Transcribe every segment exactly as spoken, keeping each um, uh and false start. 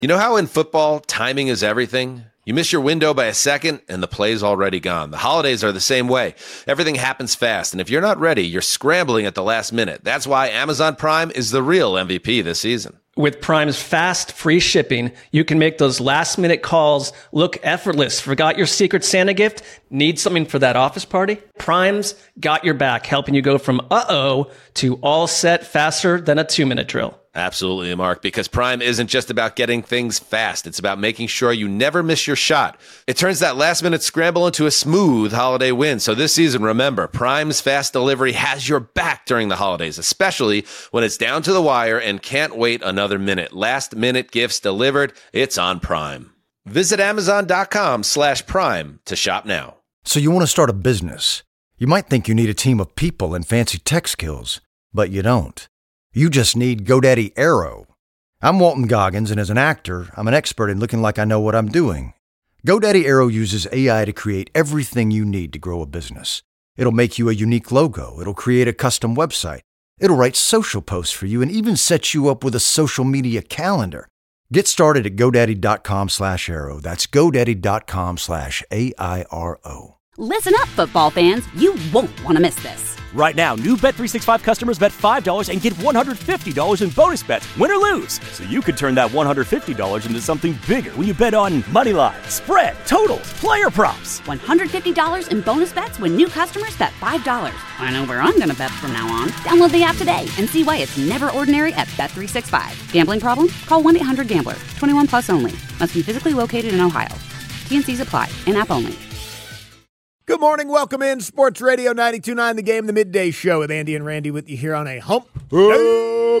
You know how in football, timing is everything? You miss your window by a second, and the play's already gone. The holidays are the same way. Everything happens fast, and if you're not ready, you're scrambling at the last minute. That's why Amazon Prime is the real M V P this season. With Prime's fast, free shipping, you can make those last-minute calls look effortless. Forgot your Secret Santa gift? Need something for that office party? Prime's got your back, helping you go from uh-oh to all set faster than a two-minute drill. Absolutely, Mark, because Prime isn't just about getting things fast. It's about making sure you never miss your shot. It turns that last-minute scramble into a smooth holiday win. So this season, remember, Prime's fast delivery has your back during the holidays, especially when it's down to the wire and can't wait another minute. Last-minute gifts delivered. It's on Prime. Visit Amazon.com slash Prime to shop now. So you want to start a business. You might think you need a team of people and fancy tech skills, but you don't. You just need GoDaddy Aero. I'm Walton Goggins, and as an actor, I'm an expert in looking like I know what I'm doing. GoDaddy Aero uses A I to create everything you need to grow a business. It'll make you a unique logo. It'll create a custom website. It'll write social posts for you and even set you up with a social media calendar. Get started at GoDaddy.com slash Aero. That's GoDaddy.com slash A I R O. Listen up, football fans. You won't want to miss this. Right now, new Bet three sixty-five customers bet five dollars and get one hundred fifty dollars in bonus bets, win or lose. So you could turn that one hundred fifty dollars into something bigger when you bet on money line, spread, totals, player props. one hundred fifty dollars in bonus bets when new customers bet five dollars. I know where I'm going to bet from now on. Download the app today and see why it's never ordinary at Bet three sixty-five. Gambling problem? Call one eight hundred gambler. twenty-one plus only. Must be physically located in Ohio. T and Cs apply. In-app only. Good morning. Welcome in Sports Radio ninety-two point nine The Game, the midday show with Andy and Randy with you here on a hump day.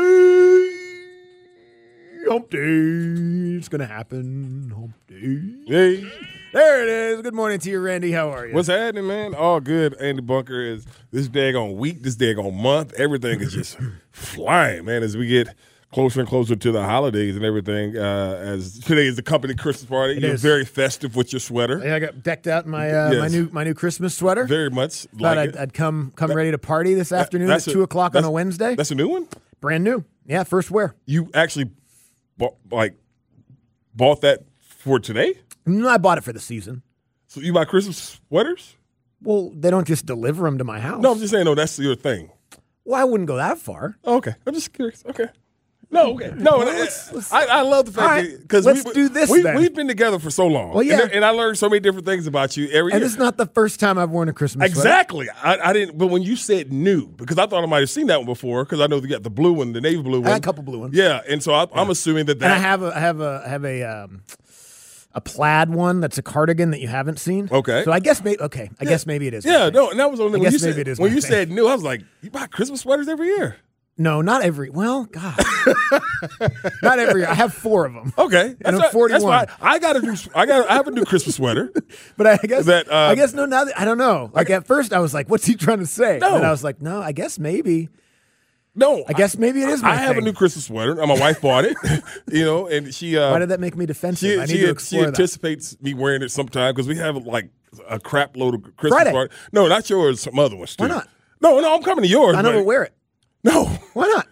Hump day. It's going to happen. Hump day. Hey. There it is. Good morning to you, Randy. How are you? What's happening, man? All good. Andy Bunker is this daggone week, this daggone month. Everything is just flying, man, as we get closer and closer to the holidays and everything. Uh, as today is the company Christmas party. It You're is. very festive with your sweater. Yeah, I got decked out in my uh, Yes. my new my new Christmas sweater. Very much Thought like I'd, it. I'd come come ready to party this afternoon at that's two a- o'clock on that's- a Wednesday. That's a new one? Brand new. Yeah, first wear. You actually bought, like bought that for today? No, I bought it for the season. So you buy Christmas sweaters? Well, they don't just deliver them to my house. No, I'm just saying, no, that's your thing. Well, I wouldn't go that far. Oh, okay. I'm just curious. Okay. No, okay. No, Well, it- let's- let's- I, I love the All fact right, that because let's we, do this we, then. We've been together for so long. Well, yeah. and, and I learned so many different things about you every And year. it's not the first time I've worn a Christmas sweater. Exactly. I, I didn't. But when you said new, because I thought I might have seen that one before, because I know you got the blue one, the navy blue one. I got a couple blue ones. Yeah, and so I, I'm assuming that that. And I have a I have a I have a um, a plaid one that's a cardigan that you haven't seen. Okay. So I guess maybe okay. I guess maybe it is. my yeah, thing. no, and that was only I when guess you maybe said it is when my you thing. said new. I was like, you buy Christmas sweaters every year. No, not every. Well, God, not every. I have four of them. Okay, And that's I'm right. forty-one. That's fine. I got to do. I got. I have a new Christmas sweater. But I guess That, uh, I guess no. Now that, I don't know. Like at first, I was like, "What's he trying to say?" No. And I was like, "No, I guess maybe." No, I guess maybe it is. My I have thing. a new Christmas sweater. and My wife bought it. You know, and she. Uh, Why did that make me defensive? She, I need she, to she explore that. anticipates me wearing it sometime because we have like a crap load of Christmas Friday. party. No, not yours. Some other ones too. Why not? No, no, I'm coming to yours. I never but- wear it. No. Why not?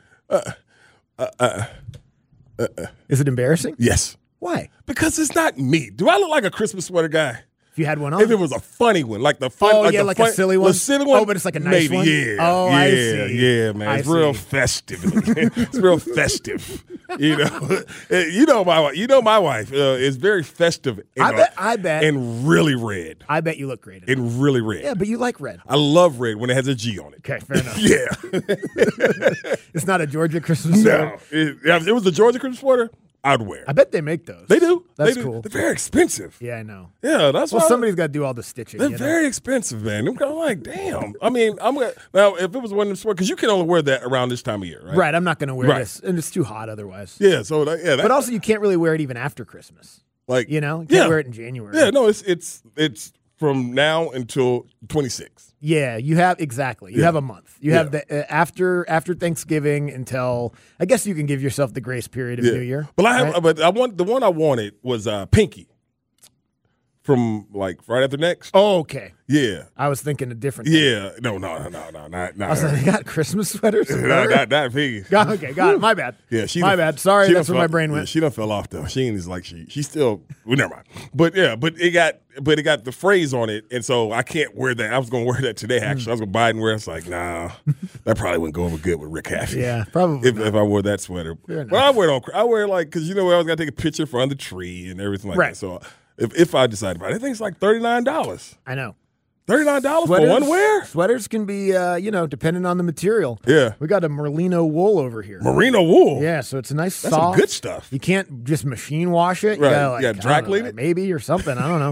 Is it embarrassing? Yes. Why? Because it's not me. Do I look like a Christmas sweater guy? If you had one on. If it was a funny one, like the fun, Oh, like yeah, the like a fun- silly one? the silly one. Oh, but it's like a nice maybe, one? Yeah. Oh, yeah, I see. Yeah, man, I it's real see. festive. It's real festive. You know, you know my wife. You know my wife uh, is very festive. And, I bet- I bet. and really red. I bet you look great. in it. And really red. Yeah, but you like red. I love red when it has a G on it. Okay, fair enough. Yeah. It's not a Georgia Christmas sweater. No, it, if it was a Georgia Christmas sweater, I'd wear. I bet they make those. They do. That's They do. cool. They're very expensive. Yeah, I know. Yeah, that's Well, why somebody's got to do all the stitching. They're you know? very expensive, man. I'm kind of like, damn. I mean, I'm gonna, now if it was one of them sweaters, because you can only wear that around this time of year, right? Right, I'm not going to wear Right. this, and it's too hot otherwise. Yeah. So that, yeah, that, But also, you can't really wear it even after Christmas. like You know, you can't yeah, wear it in January. yeah. No, it's it's it's from now until twenty-six. Yeah, you have exactly. You Yeah. have a month. You Yeah. have the uh, after after Thanksgiving until I guess you can give yourself the grace period of Yeah. New Year. But I have, right? but I want the one I wanted was uh, Pinky from like right after next. Oh, okay. Yeah. I was thinking a different thing. Yeah. No, no, no, no, no, not, not I was her. like, they got Christmas sweaters? no, not, not me. Got, okay, got it. My bad. Yeah, she My done- bad. Sorry, she that's done where my fell- brain yeah, went. she done fell off though. She ain't as like she she still well, never mind. But yeah, but it got but it got the phrase on it, and so I can't wear that. I was gonna wear that today actually. Hmm. I was gonna buy it and wear it. It's like, nah, that probably wouldn't go over good with Rick Haffey. Yeah, probably If, if I wore that sweater. Fair But I wear it on I wear it like because you know I was gotta take a picture for under the tree and everything like Right. that. So if if I decide about it, I think it's like thirty nine dollars. I know. Thirty-nine dollars for Sweaters- one wear? Sweaters can be, uh, you know, depending on the material. Yeah. We got a merino wool over here. Merino wool. Yeah, so it's a nice That's some soft. good stuff. You can't just machine wash it. Right. You gotta, like, You gotta I dry don't know, clean it? maybe or something. I don't know.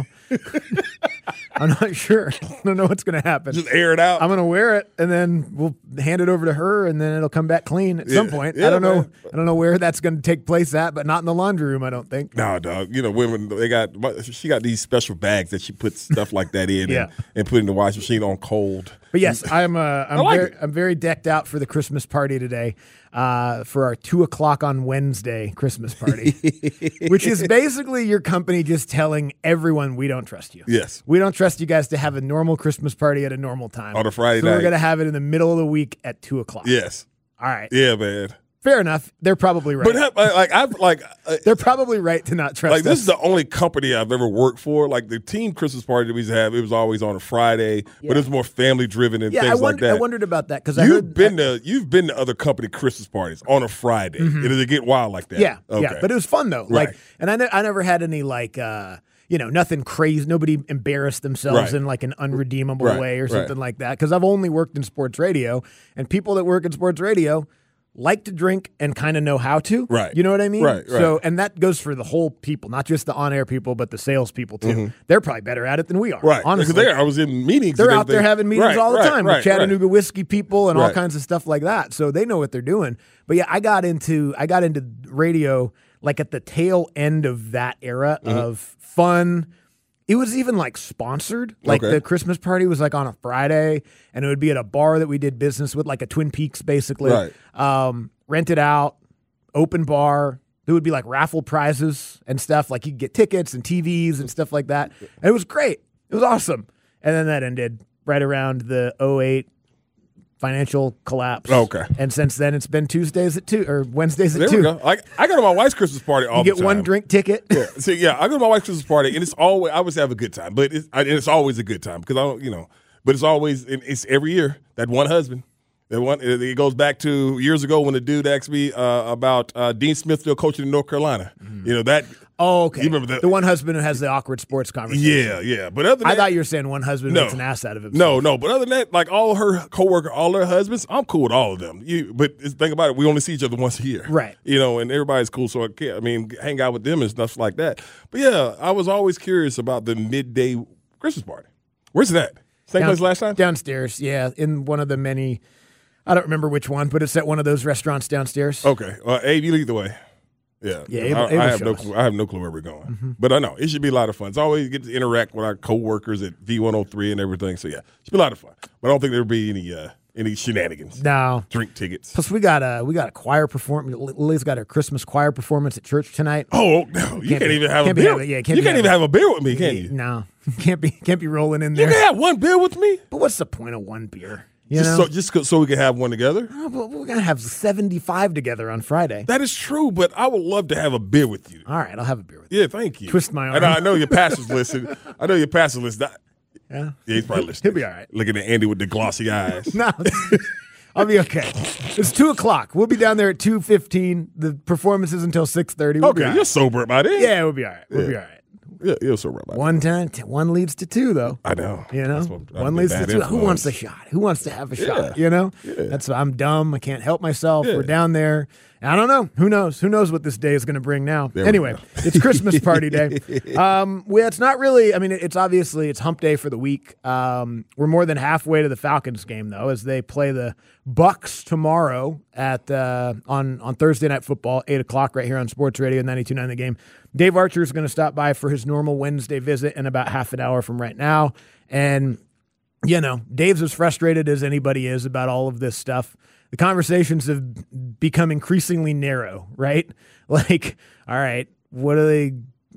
I'm not sure. I don't know what's going to happen. Just air it out. I'm going to wear it, and then we'll hand it over to her, and then it'll come back clean at some Yeah. point. Yeah, I don't know. man. I don't know where that's going to take place at, but not in the laundry room. I don't think. No, dog. You know, women, they got, she got these special bags that she puts stuff like that in Yeah. and, and put in the washing machine on cold. But yes, I'm. Uh, I'm like very. it. I'm very decked out for the Christmas party today, uh, for our two o'clock on Wednesday Christmas party, which is basically your company just telling everyone we don't trust you. Yes. We don't trust you guys to have a normal Christmas party at a normal time On a Friday so night. we're gonna have it in the middle of the week at two o'clock. Yes. All right. Yeah, man. Fair enough. They're probably right. But uh, like, I've like, uh, They're probably right to not trust like this us. is the only company I've ever worked for. Like the team Christmas party that we used to have, it was always on a Friday, Yeah. but it was more family driven and yeah, things I, like wondered, that. I wondered about that because I You've heard been to you've been to other company Christmas parties on a Friday. Does it get wild like that? Yeah, Okay. yeah, but it was fun though. Like, Right. and I, ne- I never had any like, uh, you know, nothing crazy. Nobody embarrassed themselves Right. in like an unredeemable Right, way or right. something like that. Because I've only worked in sports radio, and people that work in sports radio like to drink and kind of know how to. Right. You know what I mean? Right, So, right. and that goes for the whole people, not just the on-air people, but the sales people too. They're probably better at it than we are. right. Honestly, Because I was in meetings. they're and out there everything. having meetings Right, all the right, time right, with Chattanooga whiskey people and all Right. kinds of stuff like that. So they know what they're doing. But yeah, I got into I got into radio like at the tail end of that era Mm-hmm. of fun. It was even like sponsored. Like Okay. the Christmas party was like on a Friday, and it would be at a bar that we did business with, like a Twin Peaks, basically. Right. Um, rented out, open bar. There would be like raffle prizes and stuff. Like you could get tickets and T Vs and stuff like that. And it was great. It was awesome. And then that ended right around the oh eight financial collapse. Okay. And since then, it's been Tuesdays at two or Wednesdays at There two. we go. Like I go to my wife's Christmas party all You get the time. one drink ticket. Yeah. So yeah, I go to my wife's Christmas party, and it's always I always have a good time, but it's, I, it's always a good time because I don't, you know, but it's always it- it's every year that one husband. That one it it goes back to years ago when the dude asked me uh, about uh, Dean Smith still coaching in North Carolina. You know that. Oh, okay. You remember that? The one husband who has the awkward sports conversation. Yeah, yeah. But other than I that, thought you were saying one husband No. makes an ass out of himself. No, no, but other than that, like all her coworker, all her husbands, I'm cool with all of them. You, but it's, think about it, we only see each other once a year, Right. You know, and everybody's cool, so I can't. I mean, hang out with them and stuff like that. But yeah, I was always curious about the midday Christmas party. Where's that? Same Down- place last time? Downstairs, yeah, in one of the many. I don't remember which one, but it's at one of those restaurants downstairs. Okay, uh, Abe, you lead the way. Yeah, Yeah, I, Abe- I Abe will have show no us. clue. I have no clue where we're going, but I know it should be a lot of fun. It's always get to interact with our coworkers at V one oh three and everything. So yeah, it should be a lot of fun. But I don't think there'll be any uh, any shenanigans. No. Drink tickets. Plus, we got a we got a choir performance. Lily's got her Christmas choir performance at church tonight. Oh no! You Can't can't, be- even have can't a be beer. having- yeah, can't you be can't even having- have a beer with me, can you? No, can't be can't be rolling in You there. can have one beer with me. But what's the point of one beer? You Just know, so just 'cause- so we can have one together. Oh, but we're gonna have seventy-five together on Friday. That is true, but I would love to have a beer with you. All right, I'll have a beer with you. Yeah, thank you. Twist my And arm. I know your pastor's listening. I know your pastor's listening. Yeah, Yeah, he's probably listening. He'll be all right. Looking at Andy with the glossy eyes. No, I'll be okay. It's two o'clock. We'll be down there at two fifteen. The performance is until six thirty. We'll be Okay, all you're right. sober about it. Yeah, we'll be all right. We'll Yeah. be all right. yeah, you're sober about it. One time, t- one leads to two, though. I know. You know, That's what- I'm one the leads to bad two. Who wants a influence. shot? Who wants to have a Yeah. shot? You know, Yeah. that's I'm dumb. I can't help myself. Yeah. We're down there. I don't know. Who knows? Who knows what this day is going to bring now? There we Anyway, go. it's Christmas party day. Um, well, it's not really. I mean, it's obviously it's hump day for the week. Um, we're more than halfway to the Falcons game though, as they play the Bucks tomorrow at uh, on on Thursday Night Football, eight o'clock, right here on Sports Radio ninety-two point nine The Game. Dave Archer is going to stop by for his normal Wednesday visit in about half an hour from right now, and you know, Dave's as frustrated as anybody is about all of this stuff. The conversations have become increasingly narrow, right? Like, all right, what are they,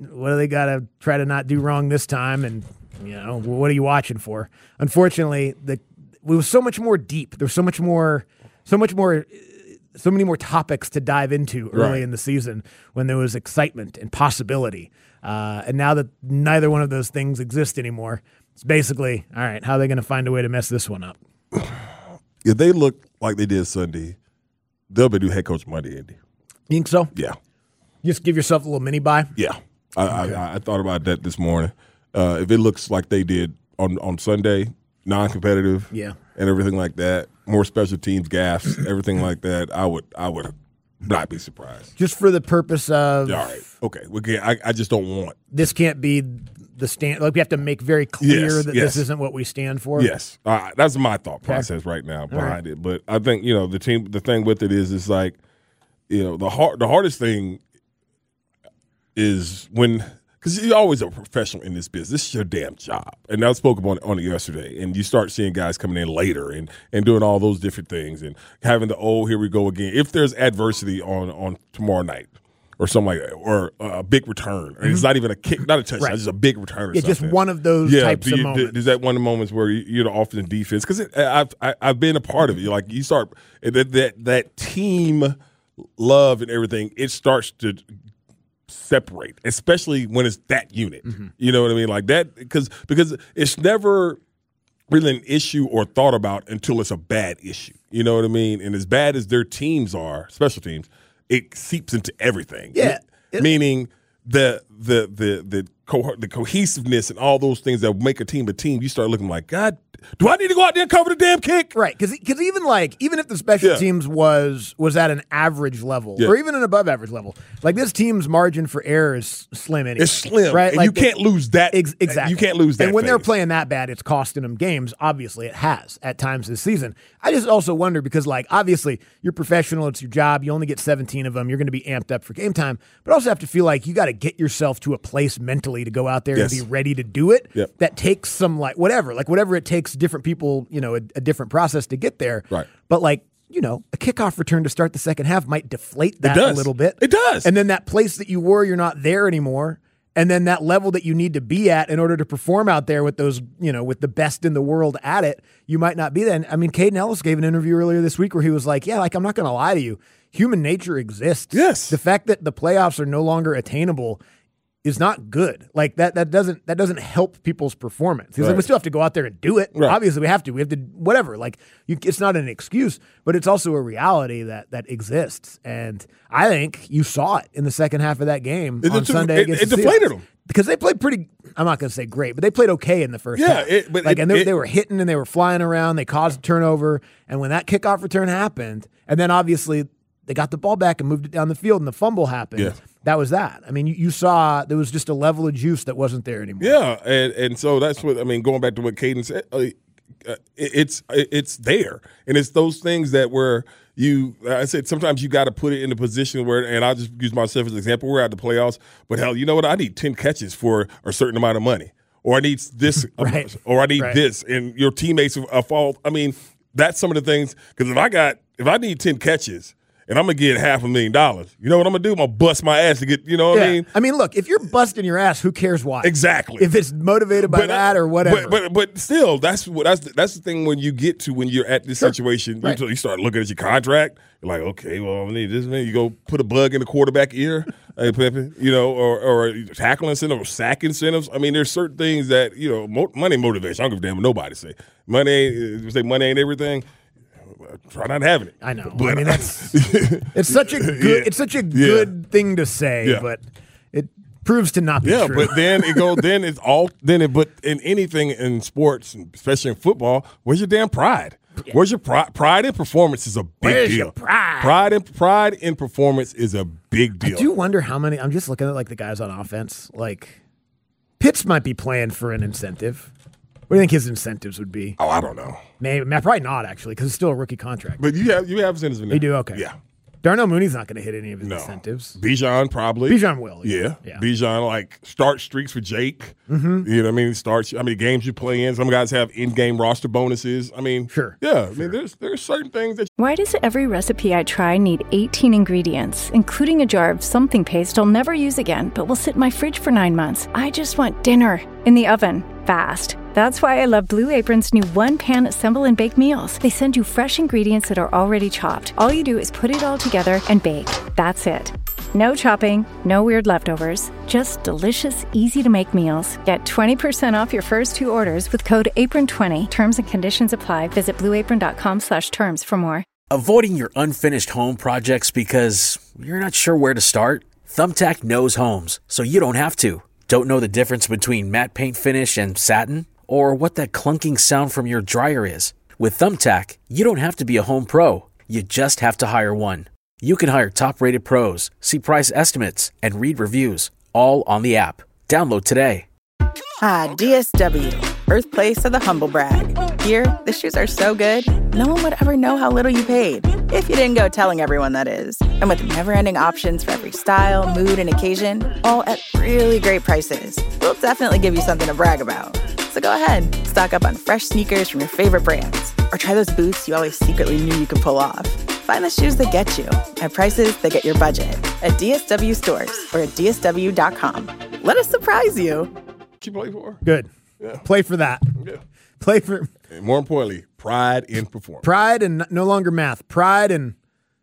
what do they got to try to not do wrong this time? And, you know, what are you watching for? Unfortunately, the it was so much more deep. There's so much more, so much more, so many more topics to dive into early Right. in the season when there was excitement and possibility. Uh, and now that neither one of those things exist anymore, it's basically, all right, how are they going to find a way to mess this one up? If they look like they did Sunday, they'll be new head coach Monday, Andy. You think so? Yeah. Just give yourself a little mini buy. Yeah. I, okay. I, I thought about that this morning. Uh, if it looks like they did on, on Sunday, non-competitive, yeah, and everything like that, more special teams gaffes, everything like that, I would I would not be surprised. Just for the purpose of all right, okay, we can't, I I just don't want this. Can't be the stand. Like we have to make very clear yes, that yes. this isn't what we stand for. Yes, uh, that's my thought process okay. right now behind right. it. But I think you know the team. The thing with it is, it's like you know the hard the hardest thing is when. Because you're always a professional in this business. This is your damn job. And I spoke on, on it yesterday. And you start seeing guys coming in later and, and doing all those different things and having the, oh, here we go again. If there's adversity on, on tomorrow night or something like that, or a big return, mm-hmm. and it's not even a kick, not a touchdown, right. it's just a big return or yeah, something. Just one of those yeah, types you, of moments. Is that one of the moments where you're the offensive defense? Because I've, I, I've been a part of it. You're like, you start, that, that, that team love and everything, it starts to – separate, especially when it's that unit. Mm-hmm. You know what I mean? Like that, because because it's never really an issue or thought about until it's a bad issue. You know what I mean? And as bad as their teams are, special teams, it seeps into everything. Yeah. It, meaning the the the the co- the cohesiveness and all those things that make a team a team. You start looking like, God, do I need to go out there and cover the damn kick? Right, because because even like even if the special yeah. teams was was at an average level yeah. or even an above average level, like this team's margin for error is slim anyway. It's slim, right? And like you can't it, lose that. Ex- exactly, you can't lose that. And when phase. they're playing that bad, it's costing them games. Obviously, it has at times this season. I just also wonder because like obviously you're professional, it's your job. You only get seventeen of them. You're going to be amped up for game time, but also have to feel like you got to get yourself to a place mentally to go out there yes. and be ready to do it. Yep. That takes some like whatever, like whatever it takes. Different people. You know, a, a different process to get there. Right. But like, you know, a kickoff return to start the second half might deflate that a little bit. It does. And then that place that you were, you're not there anymore. And then that level that you need to be at in order to perform out there with those, you know, with the best in the world at it, you might not be then. I mean, Caden Ellis gave an interview earlier this week where he was like, yeah, like, I'm not going to lie to you. Human nature exists. Yes. The fact that the playoffs are no longer attainable is not good. Like that that doesn't that doesn't help people's performance. Right. Like we still have to go out there and do it. Right. Obviously we have to. We have to whatever. Like you, it's not an excuse, but it's also a reality that that exists. And I think you saw it in the second half of that game it, on it, Sunday it, against it the deflated Seahawks. them. Because they played pretty I'm not going to say great, but they played okay in the first yeah, half. It, but like it, and they, it, they were hitting and they were flying around, they caused a turnover, and when that kickoff return happened, and then obviously they got the ball back and moved it down the field and the fumble happened. Yeah. That was that. I mean, you, you saw there was just a level of juice that wasn't there anymore. Yeah, and and so that's what I mean. Going back to what Caden said, uh, it, it's it's there, and it's those things that where you. I said sometimes you got to put it in a position where, and I'll just use myself as an example. We're at the playoffs, but hell, you know what? I need ten catches for a certain amount of money, or I need this, right. or I need right. this, and your teammates are fault. I mean, that's some of the things. Because if I got, if I need ten catches. And I'm going to get half a million dollars. You know what I'm going to do? I'm going to bust my ass to get, you know what yeah. I mean? I mean, look, if you're busting your ass, who cares why? Exactly. If it's motivated by but, that or whatever. But, but but still, that's what that's the, that's the thing when you get to when you're at this sure. situation, right. you, you start looking at your contract. You're like, okay, well, I need this. Man. You go put a bug in the quarterback ear, hey, Pepe, you know, or or tackle incentive or sack incentives. I mean, there's certain things that you know, mo- money motivation. I don't give a damn what nobody say. Money ain't say money ain't everything. Try not having it. I know. But, I mean, that's it's such a good yeah. it's such a good yeah. thing to say, yeah. but it proves to not be yeah, true. but then it go then it's all then it but in anything in sports, especially in football, where's your damn pride? Yeah. Where's your pride? Pride in performance is a big where's deal. Your pride? Pride in pride in performance is a big deal. I do wonder how many. I'm just looking at like the guys on offense. Like Pitts might be playing for an incentive. What do you think his incentives would be? Oh, I don't know. Maybe, probably not actually, because it's still a rookie contract. But you have you have incentives in there. You do, okay. Yeah. Darnell Mooney's not going to hit any of his No. incentives. Bijan probably. Bijan will. Yeah. yeah. Bijan, like, start streaks for Jake. Mm-hmm. You know what I mean? Starts, how many games you play in. Some guys have in-game roster bonuses. I mean, Sure. Yeah. I Sure. mean, there's there's certain things that Why does every recipe I try need eighteen ingredients, including a jar of something paste I'll never use again, but will sit in my fridge for nine months? I just want dinner in the oven, fast. That's why I love Blue Apron's new one-pan assemble and bake meals. They send you fresh ingredients that are already chopped. All you do is put it all together and bake. That's it. No chopping, no weird leftovers, just delicious, easy-to-make meals. Get twenty percent off your first two orders with code apron twenty. Terms and conditions apply. Visit blueapron.com slash terms for more. Avoiding your unfinished home projects because you're not sure where to start? Thumbtack knows homes, so you don't have to. Don't know the difference between matte paint finish and satin? Or what that clunking sound from your dryer is? With Thumbtack, you don't have to be a home pro. You just have to hire one. You can hire top-rated pros, see price estimates, and read reviews, all on the app. Download today. Ah, D S W, birthplace of the humble brag. Here, the shoes are so good, no one would ever know how little you paid. If you didn't go telling everyone, that is. And with never-ending options for every style, mood, and occasion, all at really great prices, we'll definitely give you something to brag about. So go ahead, stock up on fresh sneakers from your favorite brands, or try those boots you always secretly knew you could pull off. Find the shoes that get you at prices that get your budget at D S W stores or at D S W dot com. Let us surprise you. you play for. Good. Yeah. Play for that. Yeah. Play for And more importantly, pride in performance. pride and no longer math. Pride and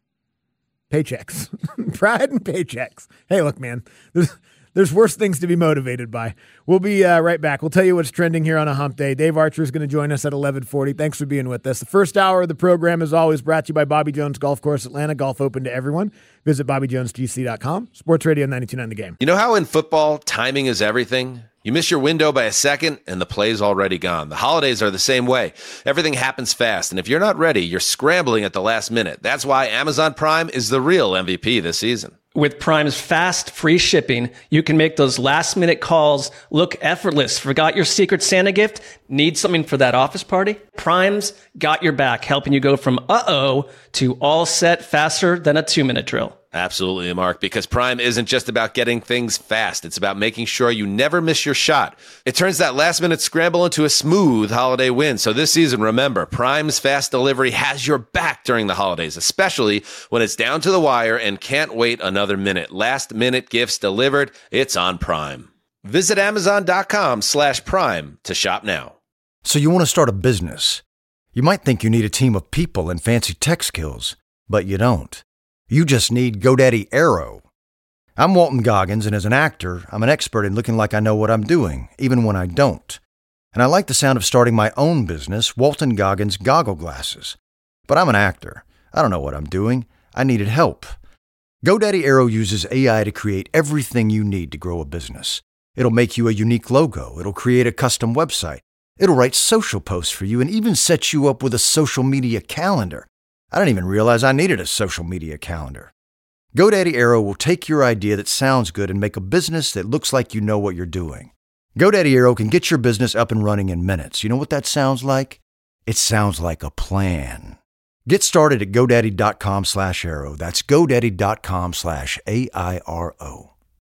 paychecks. Pride and paychecks. Hey, look, man. There's, there's worse things to be motivated by. We'll be uh, right back. We'll tell you what's trending here on a hump day. Dave Archer is going to join us at eleven forty. Thanks for being with us. The first hour of the program is always brought to you by Bobby Jones Golf Course Atlanta. Golf open to everyone. Visit bobby jones g c dot com. Sports Radio ninety-two point nine The Game. You know how in football, timing is everything? You miss your window by a second, and the play's already gone. The holidays are the same way. Everything happens fast, and if you're not ready, you're scrambling at the last minute. That's why Amazon Prime is the real M V P this season. With Prime's fast, free shipping, you can make those last-minute calls look effortless. Forgot your Secret Santa gift? Need something for that office party? Prime's got your back, helping you go from uh-oh to all set faster than a two-minute drill. Absolutely, Mark, because Prime isn't just about getting things fast. It's about making sure you never miss your shot. It turns that last-minute scramble into a smooth holiday win. So this season, remember, Prime's fast delivery has your back during the holidays, especially when it's down to the wire and can't wait another minute. Last-minute gifts delivered. It's on Prime. Visit amazon.com slash prime to shop now. So you want to start a business. You might think you need a team of people and fancy tech skills, but you don't. You just need GoDaddy Aero. I'm Walton Goggins, and as an actor, I'm an expert in looking like I know what I'm doing, even when I don't. And I like the sound of starting my own business, Walton Goggins Goggle Glasses. But I'm an actor. I don't know what I'm doing. I needed help. GoDaddy Aero uses A I to create everything you need to grow a business. It'll make you a unique logo. It'll create a custom website. It'll write social posts for you and even set you up with a social media calendar. I didn't even realize I needed a social media calendar. GoDaddy Aero will take your idea that sounds good and make a business that looks like you know what you're doing. GoDaddy Aero can get your business up and running in minutes. You know what that sounds like? It sounds like a plan. Get started at GoDaddy.com slash Aero. That's GoDaddy.com slash A I R O.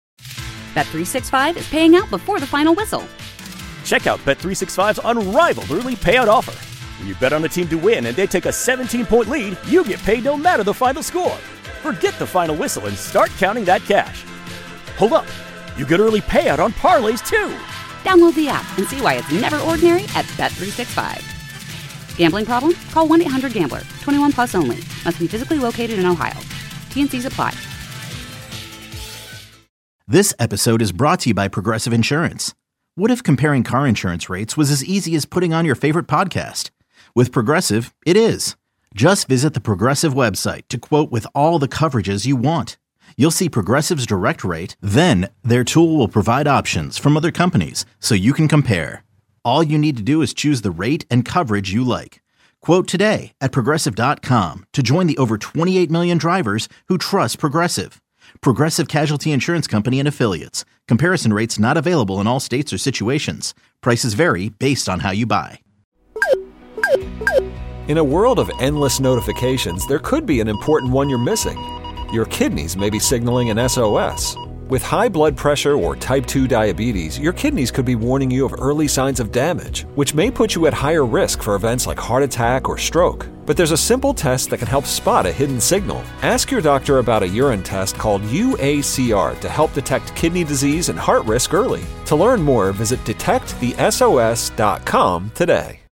Bet three sixty-five is paying out before the final whistle. Check out Bet three sixty-five's unrivaled early payout offer. When you bet on a team to win and they take a seventeen-point lead, you get paid no matter the final score. Forget the final whistle and start counting that cash. Hold up. You get early payout on parlays, too. Download the app and see why it's never ordinary at Bet three sixty-five. Gambling problem? Call one eight hundred gambler. twenty-one plus only. Must be physically located in Ohio. T and C's apply. This episode is brought to you by Progressive Insurance. What if comparing car insurance rates was as easy as putting on your favorite podcast? With Progressive, it is. Just visit the Progressive website to quote with all the coverages you want. You'll see Progressive's direct rate, then their tool will provide options from other companies so you can compare. All you need to do is choose the rate and coverage you like. Quote today at progressive dot com to join the over twenty-eight million drivers who trust Progressive. Progressive Casualty Insurance Company and Affiliates. Comparison rates not available in all states or situations. Prices vary based on how you buy. In a world of endless notifications, there could be an important one you're missing. Your kidneys may be signaling an S O S. With high blood pressure or type two diabetes, your kidneys could be warning you of early signs of damage, which may put you at higher risk for events like heart attack or stroke. But there's a simple test that can help spot a hidden signal. Ask your doctor about a urine test called U A C R to help detect kidney disease and heart risk early. To learn more, visit detect the S O S dot com today.